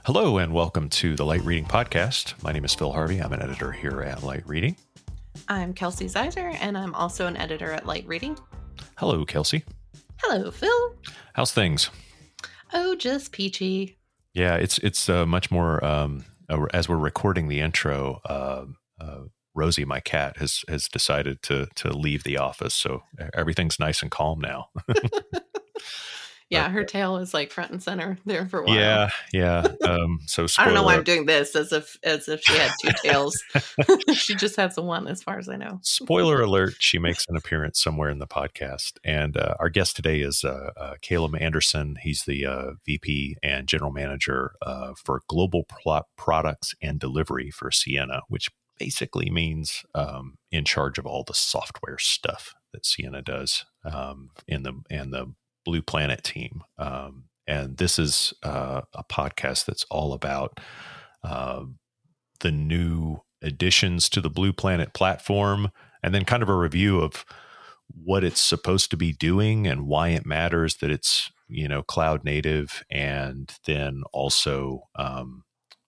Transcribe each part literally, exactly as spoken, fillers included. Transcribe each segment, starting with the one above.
Hello and welcome to the Light Reading Podcast. My name is Phil Harvey. I'm an editor here at Light Reading. I'm Kelsey Zeiser, and I'm also an editor at Light Reading. Hello, Kelsey. Hello, Phil. How's things? Oh, just peachy. Yeah, it's it's uh, much more, um, uh, as we're recording the intro, uh, uh, Rosie, my cat, has has decided to to leave the office. So everything's nice and calm now. Yeah, But, her tail is like front and center there for a while. Yeah, yeah. Um, so I don't know why spoiler- I'm doing this as if as if she had two tails. She just has the one, as far as I know. Spoiler alert, she makes an appearance somewhere in the podcast. And uh, our guest today is uh, uh, Caleb Anderson. He's the uh, V P and General Manager uh, for Global Pro- Products and Delivery for Ciena, which basically means um, in charge of all the software stuff that Ciena does um, in the and the Blue Planet team. Um, and this is uh, a podcast that's all about uh, the new additions to the Blue Planet platform, and then kind of a review of what it's supposed to be doing and why it matters that it's, you know, cloud native. And then also, um,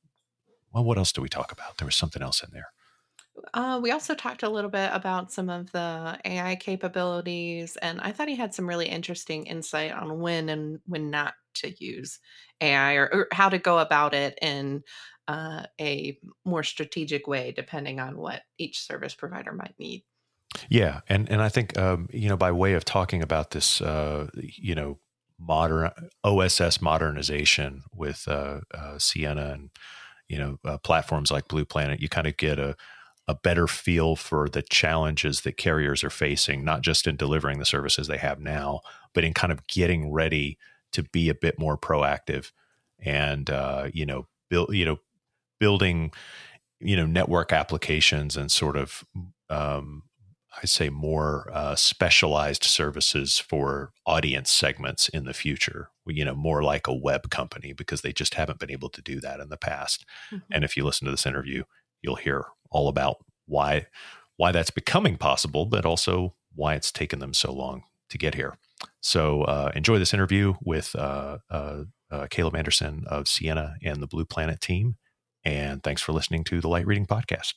well, what else do we talk about? There was something else in there. Uh, we also talked a little bit about some of the A I capabilities, and I thought he had some really interesting insight on when and when not to use A I, or, or how to go about it in uh, a more strategic way, depending on what each service provider might need. Yeah. And, and I think, um, you know, by way of talking about this, uh, you know, modern O S S modernization with uh, uh, Ciena and, you know, uh, platforms like Blue Planet, you kind of get a, a better feel for the challenges that carriers are facing, not just in delivering the services they have now, but in kind of getting ready to be a bit more proactive and, uh, you know, build, you know, building, you know, network applications and sort of, um, I say more uh, specialized services for audience segments in the future, you know, more like a web company, because they just haven't been able to do that in the past. Mm-hmm. And if you listen to this interview, you'll hear all about why why that's becoming possible, but also why it's taken them so long to get here. So uh, enjoy this interview with uh, uh, uh, Caleb Anderson of Ciena and the Blue Planet team. And thanks for listening to the Light Reading Podcast.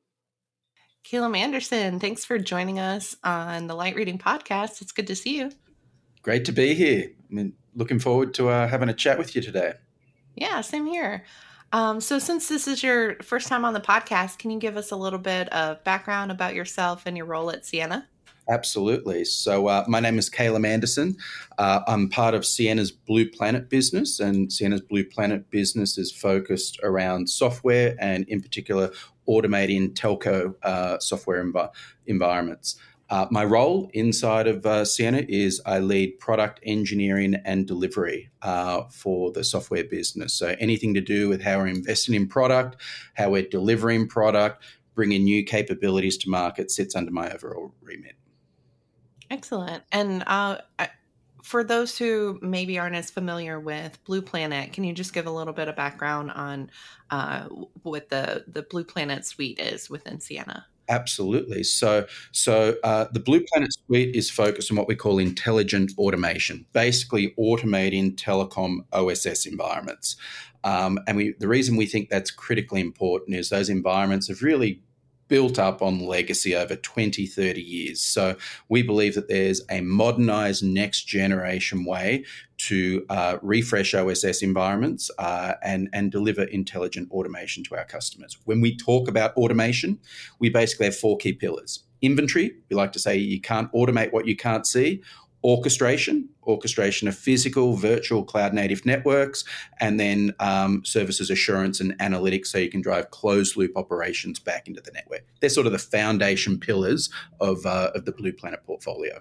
Caleb Anderson, thanks for joining us on the Light Reading Podcast. It's good to see you. Great to be here. I mean, looking forward to uh, having a chat with you today. Yeah, same here. Um, so since this is your first time on the podcast, can you give us a little bit of background about yourself and your role at Ciena? Absolutely. So uh, my name is Caleb Anderson. Uh, I'm part of Ciena's Blue Planet business, and Ciena's Blue Planet business is focused around software and, in particular, automating telco uh, software env- environments. Uh, my role inside of uh, Ciena is I lead product engineering and delivery uh, for the software business. So anything to do with how we're investing in product, how we're delivering product, bringing new capabilities to market sits under my overall remit. Excellent. And uh, for those who maybe aren't as familiar with Blue Planet, can you just give a little bit of background on uh, what the, the Blue Planet suite is within Ciena? Absolutely. So, so uh, the Blue Planet suite is focused on what we call intelligent automation, basically automating telecom O S S environments. Um, and we, the reason we think that's critically important is those environments have really built up on legacy over twenty, thirty years. So we believe that there's a modernized next generation way to uh, refresh O S S environments uh, and, and deliver intelligent automation to our customers. When we talk about automation, we basically have four key pillars. Inventory, we like to say you can't automate what you can't see. Orchestration, orchestration of physical, virtual, cloud-native networks, and then um, services assurance and analytics so you can drive closed-loop operations back into the network. They're sort of the foundation pillars of, uh, of the Blue Planet portfolio.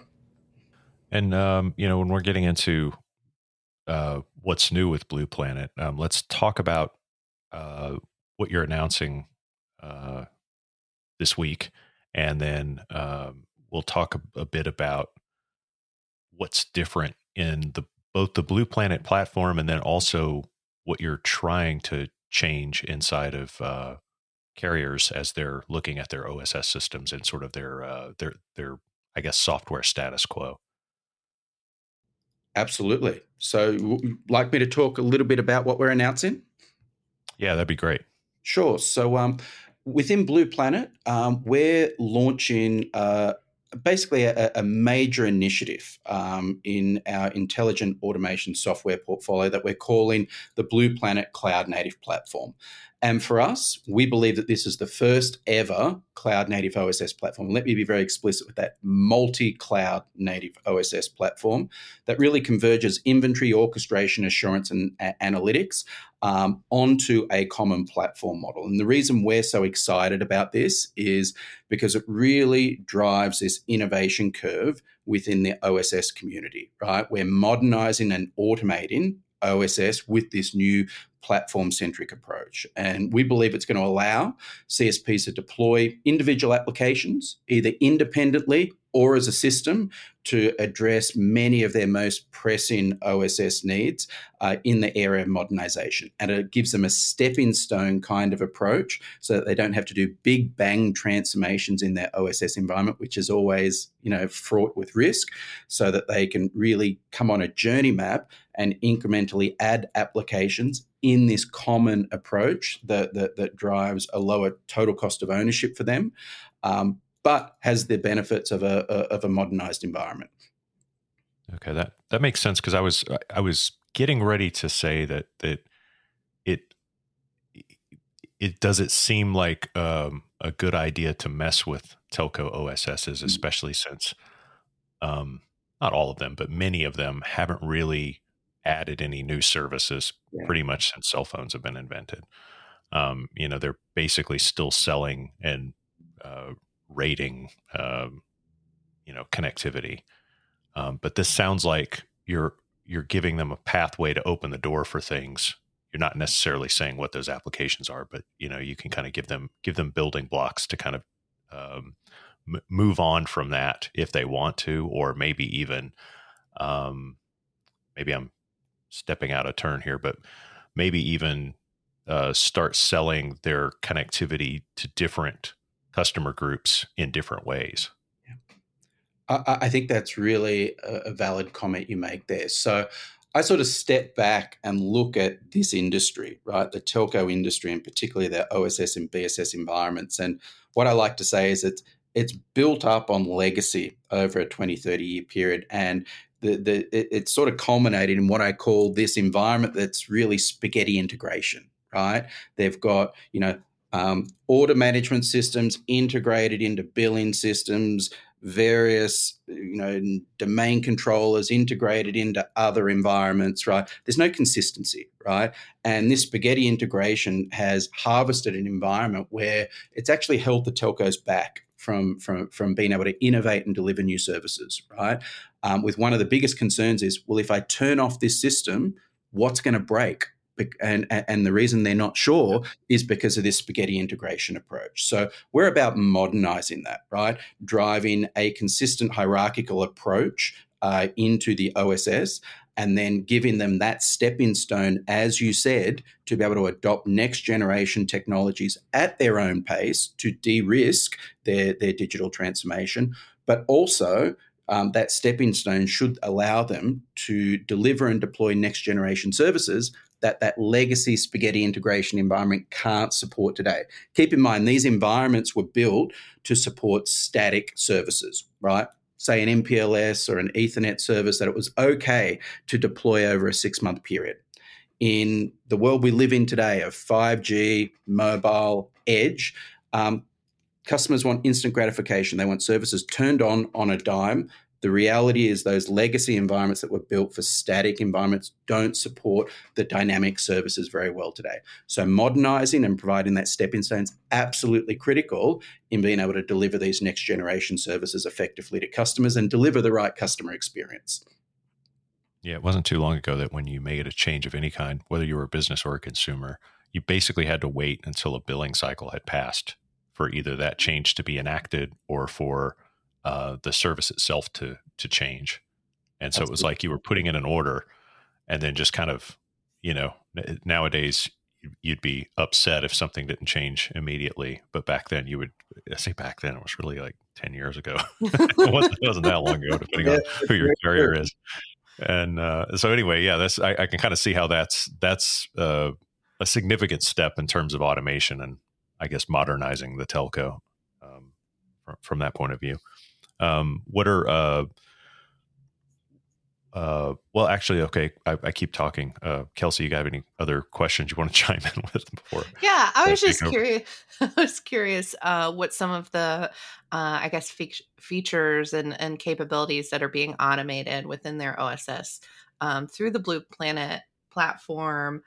And, um, you know, when we're getting into uh, what's new with Blue Planet, um, let's talk about uh, what you're announcing uh, this week. And then um, we'll talk a, a bit about what's different in the both the Blue Planet platform and then also what you're trying to change inside of uh, carriers as they're looking at their O S S systems and sort of their uh, their their I guess software status quo. Absolutely. So, would you like me to talk a little bit about what we're announcing? Yeah, that'd be great. Sure. So, um, within Blue Planet, um, we're launching uh, basically a, a major initiative um, in our intelligent automation software portfolio that we're calling the Blue Planet Cloud Native Platform. And for us, we believe that this is the first ever cloud native O S S platform. Let me be very explicit with that, multi-cloud native O S S platform that really converges inventory, orchestration, assurance, and a- analytics um, onto a common platform model. And the reason we're so excited about this is because it really drives this innovation curve within the O S S community, right? We're modernizing and automating O S S with this new platform-centric approach. And we believe it's going to allow C S Ps to deploy individual applications, either independently or as a system, to address many of their most pressing O S S needs uh, in the area of modernization. And it gives them a stepping stone kind of approach so that they don't have to do big bang transformations in their O S S environment, which is always, you know, fraught with risk, so that they can really come on a journey map and incrementally add applications in this common approach that, that, that drives a lower total cost of ownership for them, um, but has the benefits of a, a of a modernized environment. Okay, that that makes sense, because I was I was getting ready to say that that it it does it seem like um, a good idea to mess with telco O S Ss, especially since um, not all of them, but many of them haven't really added any new services Yeah. pretty much since cell phones have been invented. Um, you know, they're basically still selling and uh, rating, um, you know, connectivity. Um, but this sounds like you're you're giving them a pathway to open the door for things. You're not necessarily saying what those applications are, but you know, you can kind of give them give them building blocks to kind of um, m- move on from that if they want to, or maybe even um, maybe I'm stepping out of turn here, but maybe even uh, start selling their connectivity to different customer groups in different ways. I, I think that's really a, a valid comment you make there. So I sort of step back and look at this industry, right? The telco industry, and particularly their O S S and B S S environments. And what I like to say is it's it's built up on legacy over a twenty, thirty year period. And the, the it, it's sort of culminated in what I call this environment that's really spaghetti integration, right? They've got, you know, um, order management systems integrated into billing systems, various, you know, domain controllers integrated into other environments, right? There's no consistency, right? And this spaghetti integration has harvested an environment where it's actually held the telcos back from, from, from being able to innovate and deliver new services, right? Um, with one of the biggest concerns is, well, if I turn off this system, what's going to break? And, and the reason they're not sure is because of this spaghetti integration approach. So we're about modernizing that, right? Driving a consistent hierarchical approach uh, into the O S S, and then giving them that stepping stone, as you said, to be able to adopt next generation technologies at their own pace to de-risk their, their digital transformation, but also Um, that stepping stone should allow them to deliver and deploy next generation services that that legacy spaghetti integration environment can't support today. Keep in mind, these environments were built to support static services, right? Say an M P L S or an Ethernet service that it was okay to deploy over a six-month period. In the world we live in today of five G, mobile, edge, um, customers want instant gratification. They want services turned on on a dime. The reality is those legacy environments that were built for static environments don't support the dynamic services very well today. So modernizing and providing that stepping stone is absolutely critical in being able to deliver these next generation services effectively to customers and deliver the right customer experience. Yeah, it wasn't too long ago that when you made a change of any kind, whether you were a business or a consumer, you basically had to wait until a billing cycle had passed for either that change to be enacted or for uh, the service itself to to change. And so Absolutely. It was like you were putting in an order and then just kind of, you know, nowadays you'd be upset if something didn't change immediately. But back then you would, I say back then, it was really like ten years ago. it, wasn't, it wasn't that long ago, depending yeah, on who your carrier is. and uh, so anyway, yeah, that's I, I can kind of see how that's that's uh, a significant step in terms of automation and I guess modernizing the telco um, from, from that point of view. Um, what are uh, uh, well, actually, okay, I, I keep talking. Uh, Kelsey, you got any other questions you want to chime in with before? Yeah, I was just curious. I was curious uh, what some of the, uh, I guess, fe- features and, and capabilities that are being automated within their O S S um, through the Blue Planet platform.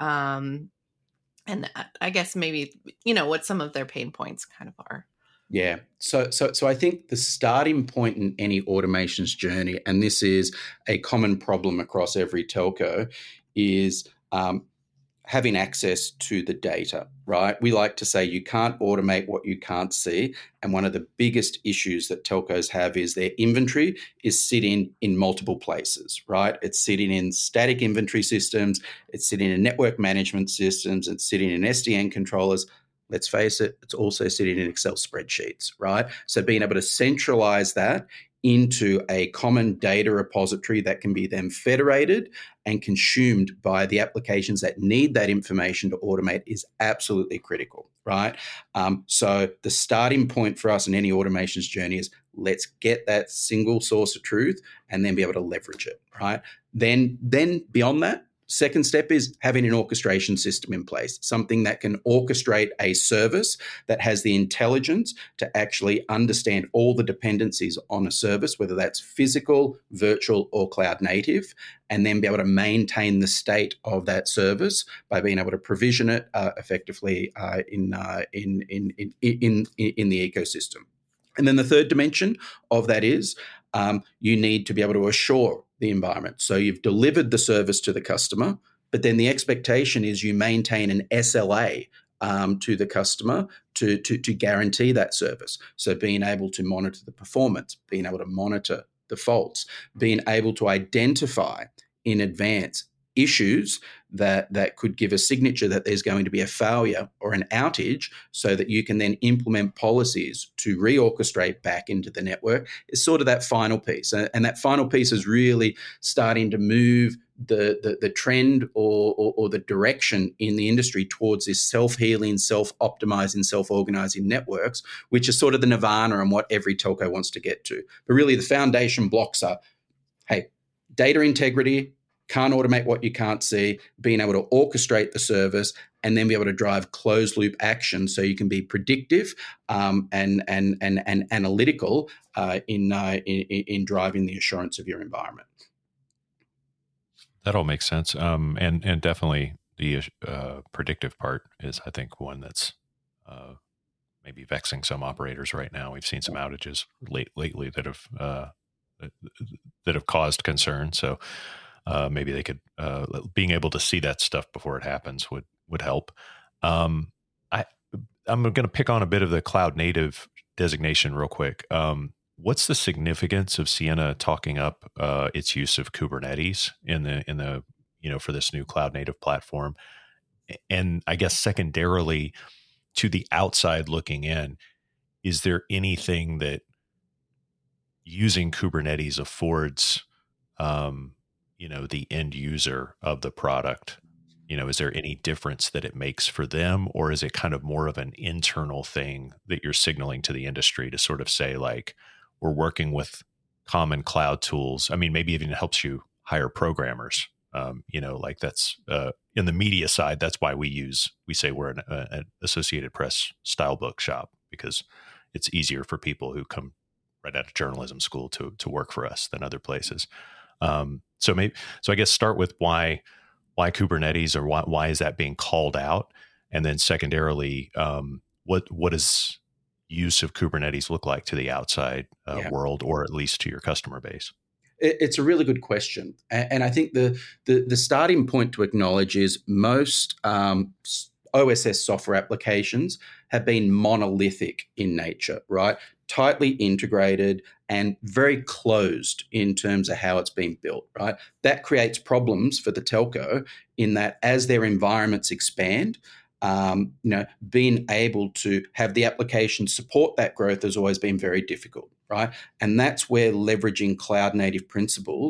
Um, and I guess maybe, you know, what some of their pain points kind of are. Yeah. So, so, so I think the starting point in any automations journey, and this is a common problem across every telco, is um, having access to the data, right? We like to say you can't automate what you can't see. And one of the biggest issues that telcos have is their inventory is sitting in multiple places, right? It's sitting in static inventory systems, it's sitting in network management systems, it's sitting in S D N controllers. Let's face it, it's also sitting in Excel spreadsheets, right? So being able to centralize that into a common data repository that can be then federated and consumed by the applications that need that information to automate is absolutely critical, right? Um, so the starting point for us in any automations journey is let's get that single source of truth and then be able to leverage it, right? Then, then beyond that, second step is having an orchestration system in place, something that can orchestrate a service that has the intelligence to actually understand all the dependencies on a service, whether that's physical, virtual, or cloud native, and then be able to maintain the state of that service by being able to provision it uh, effectively uh, in, uh, in, in, in, in, in the ecosystem. And then the third dimension of that is um, you need to be able to assure the environment. So you've delivered the service to the customer, but then the expectation is you maintain an S L A um, to the customer to, to, to guarantee that service. So being able to monitor the performance, being able to monitor the faults, being able to identify in advance issues that, that could give a signature that there's going to be a failure or an outage so that you can then implement policies to reorchestrate back into the network is sort of that final piece. And that final piece is really starting to move the, the, the trend or, or, or the direction in the industry towards this self-healing, self-optimizing, self-organizing networks, which is sort of the nirvana and what every telco wants to get to. But really the foundation blocks are, hey, data integrity, can't automate what you can't see, being able to orchestrate the service, and then be able to drive closed loop action so you can be predictive um, and, and, and, and analytical uh, in, uh, in, in driving the assurance of your environment. That all makes sense. Um, and, and definitely the uh, predictive part is, I think, one that's uh, maybe vexing some operators right now. We've seen some outages late lately that have uh, that have caused concern. So Uh, maybe they could, uh, being able to see that stuff before it happens would, would help. Um, I, I'm going to pick on a bit of the cloud native designation real quick. Um, what's the significance of Ciena talking up uh, its use of Kubernetes in the, in the, you know, for this new cloud native platform? And I guess secondarily, to the outside looking in, is there anything that using Kubernetes affords, um, you know, the end user of the product? You know, is there any difference that it makes for them, or is it kind of more of an internal thing that you're signaling to the industry to sort of say, like, we're working with common cloud tools? I mean, maybe even it helps you hire programmers. Um, you know, like that's uh, in the media side. That's why we use, we say we're an, uh, an Associated Press style book shop, because it's easier for people who come right out of journalism school to to work for us than other places. Um, so maybe, so I guess start with why, why Kubernetes, or why, why is that being called out? And then secondarily, um, what, what does use of Kubernetes look like to the outside uh, yeah. world, or at least to your customer base? It's a really good question. And I think the, the, the starting point to acknowledge is most um, O S S software applications have been monolithic in nature, right? Tightly integrated and very closed in terms of how it's been built, right? That creates problems for the telco in that as their environments expand, um, you know, being able to have the application support that growth has always been very difficult, right? And that's where leveraging cloud native principles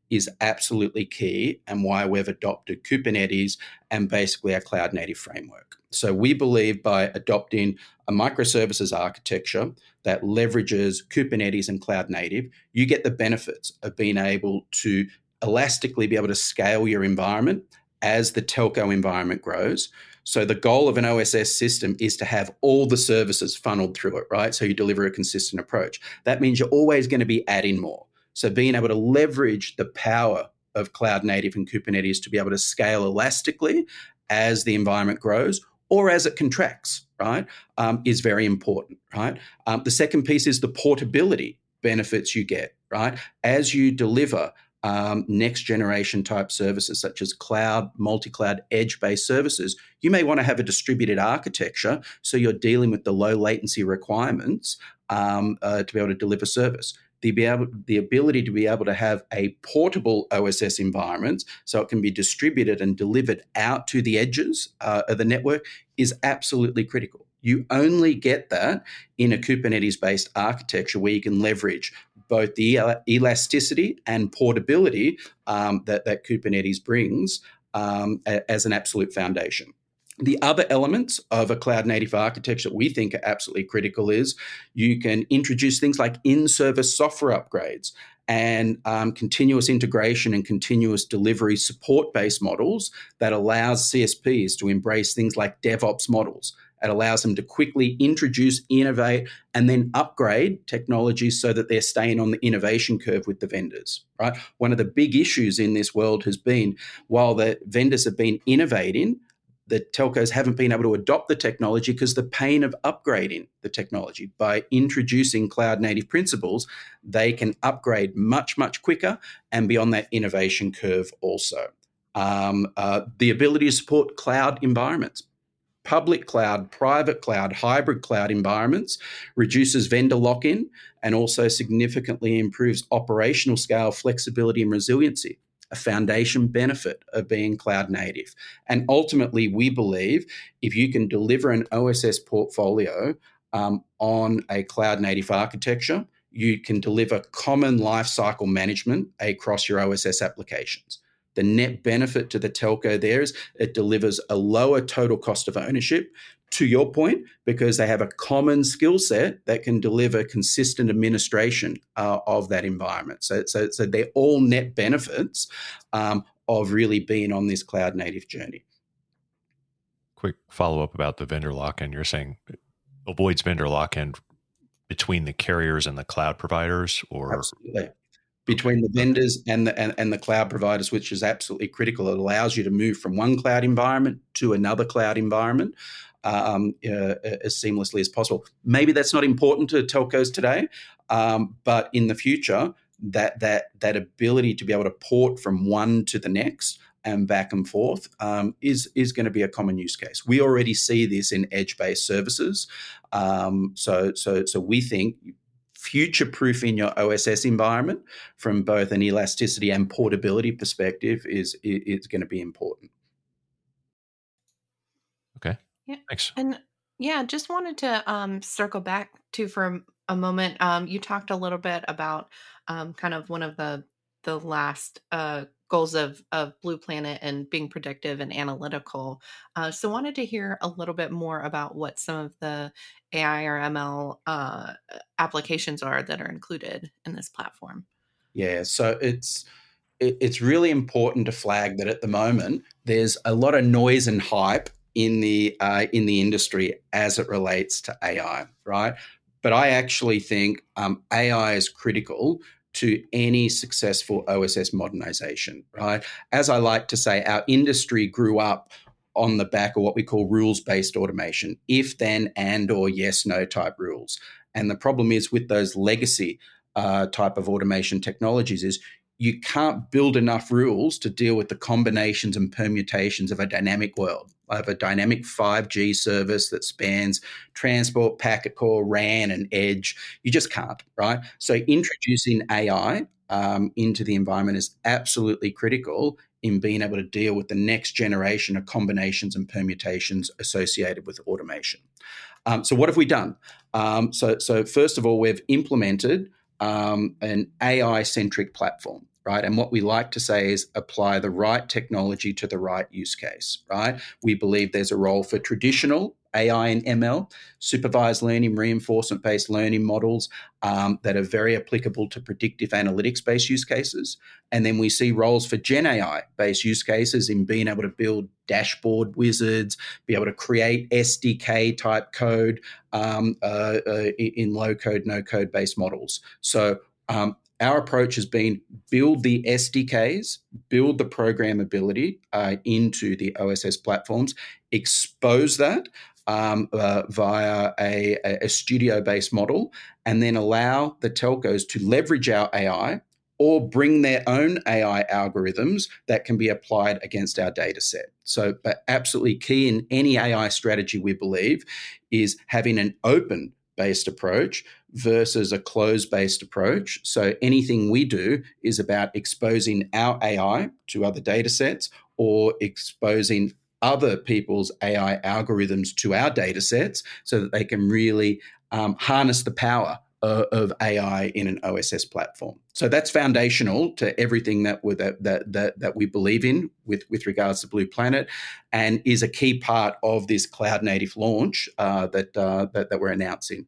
is absolutely key, and why we've adopted Kubernetes and basically our cloud native framework. So we believe by adopting a microservices architecture that leverages Kubernetes and cloud native, you get the benefits of being able to elastically be able to scale your environment as the telco environment grows. So the goal of an O S S system is to have all the services funneled through it, right? So you deliver a consistent approach. That means you're always going to be adding more. So being able to leverage the power of cloud native and Kubernetes to be able to scale elastically as the environment grows or as it contracts, right, um, is very important, right? Um, the second piece is the portability benefits you get, right? As you deliver um, next generation type services such as cloud, multi-cloud, edge-based services, you may want to have a distributed architecture so you're dealing with the low latency requirements um, uh, to be able to deliver service. The, be able, the ability to be able to have a portable O S S environment so it can be distributed and delivered out to the edges uh, of the network is absolutely critical. You only get that in a Kubernetes-based architecture where you can leverage both the el- elasticity and portability um, that, that Kubernetes brings um, a, as an absolute foundation. The other elements of a cloud-native architecture we think are absolutely critical is you can introduce things like in-service software upgrades and um, continuous integration and continuous delivery support-based models that allows C S Ps to embrace things like DevOps models. It allows them to quickly introduce, innovate, and then upgrade technologies so that they're staying on the innovation curve with the vendors, right? One of the big issues in this world has been, while the vendors have been innovating, the telcos haven't been able to adopt the technology because the pain of upgrading the technology. By introducing cloud native principles, they can upgrade much, much quicker and be on that innovation curve also. Um, uh, the ability to support cloud environments. Public cloud, private cloud, hybrid cloud environments reduces vendor lock-in and also significantly improves operational scale, flexibility, and resiliency, a foundation benefit of being cloud native. And ultimately, we believe if you can deliver an O S S portfolio um, on a cloud native architecture, you can deliver common lifecycle management across your O S S applications. The net benefit to the telco there is it delivers a lower total cost of ownership, to your point, because they have a common skill set that can deliver consistent administration uh, of that environment. So, so, so they're all net benefits um, of really being on this cloud native journey. Quick follow-up about the vendor lock-in. You're saying avoids vendor lock-in between the carriers and the cloud providers, or absolutely. Between the vendors and the and, and the cloud providers, which is absolutely critical. It allows you to move from one cloud environment to another cloud environment um, uh, as seamlessly as possible. Maybe that's not important to telcos today, um, but in the future, that that that ability to be able to port from one to the next and back and forth um, is is going to be a common use case. We already see this in edge-based services, um, so so so we think future-proofing your O S S environment from both an elasticity and portability perspective is is going to be important. Okay. Yeah. Thanks. And yeah, just wanted to um, circle back to for a moment. Um, you talked a little bit about um, kind of one of the the last uh, goals of of Blue Planet and being predictive and analytical. Uh, so wanted to hear a little bit more about what some of the A I or M L uh, applications are that are included in this platform. Yeah, so it's it, it's really important to flag that at the moment there's a lot of noise and hype in the uh, in the industry as it relates to A I, right? But I actually think um, A I is critical to any successful O S S modernization, right? As I like to say, our industry grew up on the back of what we call rules-based automation, if, then, and, or yes, no type rules. And the problem is with those legacy uh, type of automation technologies is you can't build enough rules to deal with the combinations and permutations of a dynamic world, of a dynamic five G service that spans transport, packet core, R A N, and edge. You just can't, right? So introducing A I um, into the environment is absolutely critical in being able to deal with the next generation of combinations and permutations associated with automation. Um, so what have we done? Um, so, so first of all, we've implemented um, an A I-centric platform. right? And what we like to say is apply the right technology to the right use case, right? We believe there's a role for traditional A I and M L, supervised learning, reinforcement-based learning models um, that are very applicable to predictive analytics-based use cases. And then we see roles for Gen A I-based use cases in being able to build dashboard wizards, be able to create S D K-type code um, uh, uh, in low-code, no-code-based models. So um, our approach has been build the S D Ks, build the programmability uh, into the O S S platforms, expose that um, uh, via a, a studio-based model, and then allow the telcos to leverage our A I or bring their own A I algorithms that can be applied against our data set. So, but absolutely key in any A I strategy, we believe, is having an open based approach versus a closed-based approach. So anything we do is about exposing our A I to other data sets or exposing other people's A I algorithms to our data sets so that they can really um, harness the power of, of A I in an O S S platform. So that's foundational to everything that we, that, that, that, that we believe in with, with regards to Blue Planet, and is a key part of this cloud-native launch uh, that, uh, that that we're announcing.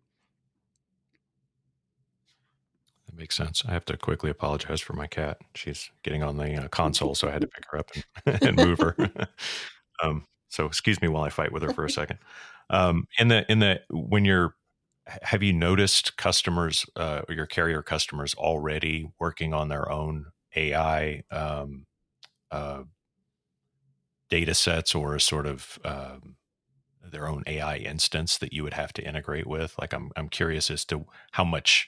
That makes sense. I have to quickly apologize for my cat. She's getting on the uh, console, so I had to pick her up and, and move her. um, so excuse me while I fight with her for a second. Um, in the in the when you're have you noticed customers uh, or your carrier customers already working on their own A I um, uh, data sets, or a sort of um, their own A I instance that you would have to integrate with? Like, I'm I'm curious as to how much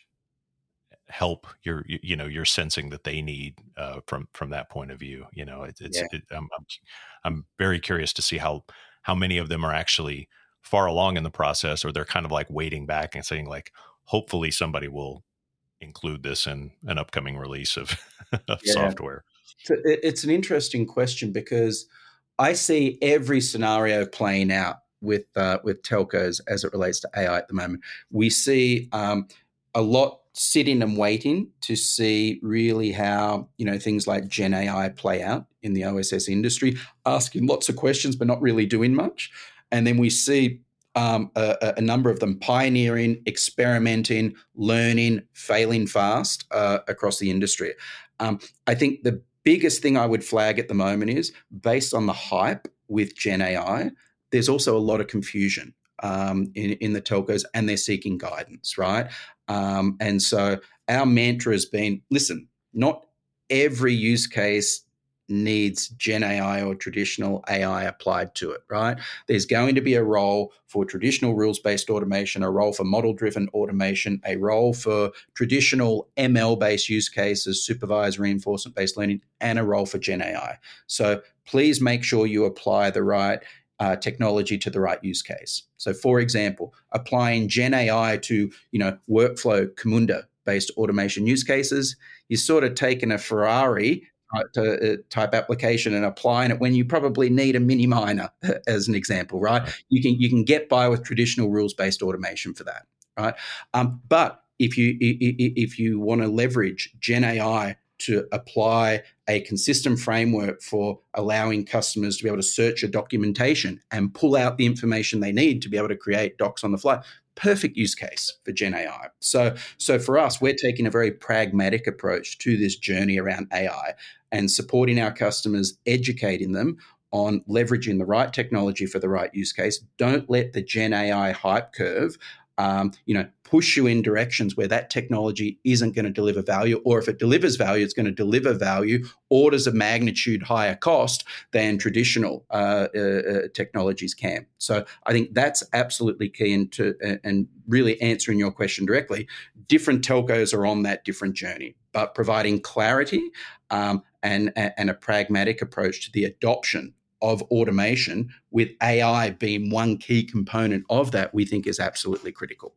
help you're you, you know you're sensing that they need uh, from from that point of view. You know, it, it's Yeah. it, I'm, I'm I'm very curious to see how how many of them are actually far along in the process, or they're kind of like waiting back and saying, like, hopefully somebody will include this in an upcoming release of, of Yeah. software. So it- it's an interesting question because I see every scenario playing out with uh, with telcos as it relates to A I at the moment. We see um, a lot sitting and waiting to see really how, you know, things like Gen A I play out in the O S S industry, asking lots of questions but not really doing much. And then we see um, a, a number of them pioneering, experimenting, learning, failing fast uh, across the industry. Um, I think the biggest thing I would flag at the moment is, based on the hype with Gen A I, there's also a lot of confusion um, in, in the telcos, and they're seeking guidance, right? Um, and so our mantra has been, listen, not every use case needs Gen A I or traditional A I applied to it, right? There's going to be a role for traditional rules-based automation, a role for model-driven automation, a role for traditional M L-based use cases, supervised reinforcement-based learning, and a role for Gen A I. So please make sure you apply the right uh, technology to the right use case. So, for example, applying Gen A I to, you know, workflow Camunda-based automation use cases, you're sort of taking a Ferrari type application and applying it when you probably need a mini miner, as an example, right? right? You can you can get by with traditional rules-based automation for that, right? Um, but if you if you want to leverage Gen A I to apply a consistent framework for allowing customers to be able to search a documentation and pull out the information they need to be able to create docs on the fly, perfect use case for Gen A I. So, so for us, we're taking a very pragmatic approach to this journey around A I and supporting our customers, educating them on leveraging the right technology for the right use case. Don't let the Gen A I hype curve Um, you know, push you in directions where that technology isn't going to deliver value, or if it delivers value, it's going to deliver value orders of magnitude higher cost than traditional uh, uh, technologies can. So I think that's absolutely key. And to and really answering your question directly, different telcos are on that different journey, but providing clarity um, and and a pragmatic approach to the adoption of automation, with A I being one key component of that, we think is absolutely critical.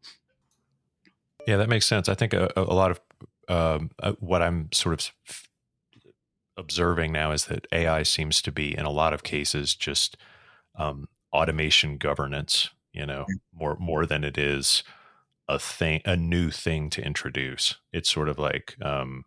Yeah, that makes sense. I think a, a lot of um, uh, what I'm sort of f- observing now is that A I seems to be, in a lot of cases, just um, automation governance, you know, more more than it is a thing, a new thing to introduce. It's sort of like, um,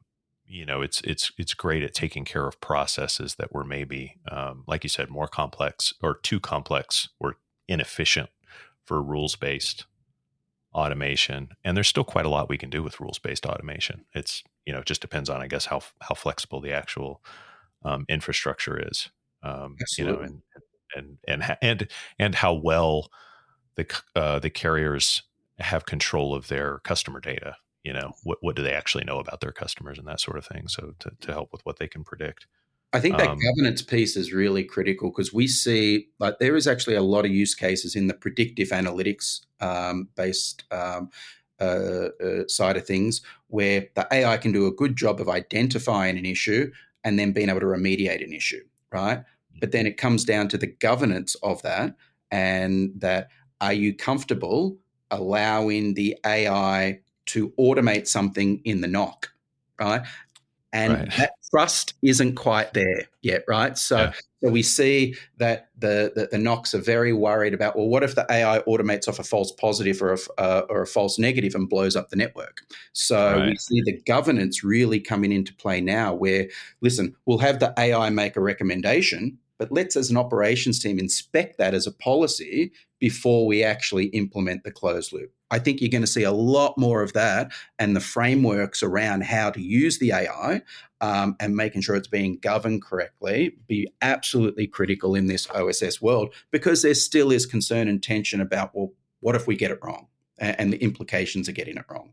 you know, it's it's it's great at taking care of processes that were maybe, um, like you said, more complex or too complex or inefficient for rules-based automation. And there's still quite a lot we can do with rules-based automation. It's, you know, it just depends on, I guess, how how flexible the actual um, infrastructure is. Um, you know, and and and and and how well the uh, the carriers have control of their customer data. You know, what what do they actually know about their customers and that sort of thing. So to to help with what they can predict. I think that um, governance piece is really critical because we see like there is actually a lot of use cases in the predictive analytics um, based um, uh, uh, side of things where the A I can do a good job of identifying an issue and then being able to remediate an issue, right? But then it comes down to the governance of that, and that are you comfortable allowing the A I to automate something in the N O C, right? And right. that trust isn't quite there yet, right? So, Yeah. so we see that the, the the N O Cs are very worried about, well, what if the A I automates off a false positive or a, uh, or a false negative and blows up the network? So Right. we see the governance really coming into play now where, listen, we'll have the A I make a recommendation, but let's as an operations team inspect that as a policy before we actually implement the closed loop. I think you're going to see a lot more of that, and the frameworks around how to use the A I um, and making sure it's being governed correctly be absolutely critical in this O S S world, because there still is concern and tension about, well, what if we get it wrong, and, and the implications of getting it wrong.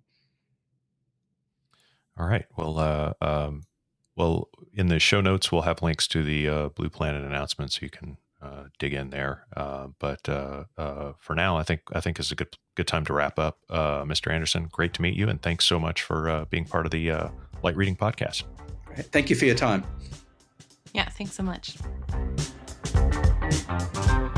All right. Well, uh, um, well, in the show notes, we'll have links to the uh, Blue Planet announcement, so you can uh, dig in there. Uh, but uh, uh, for now, I think I think is a good good time to wrap up. Uh, Mister Anderson, great to meet you, and thanks so much for uh, being part of the uh, Light Reading Podcast. Thank you for your time. Yeah, thanks so much.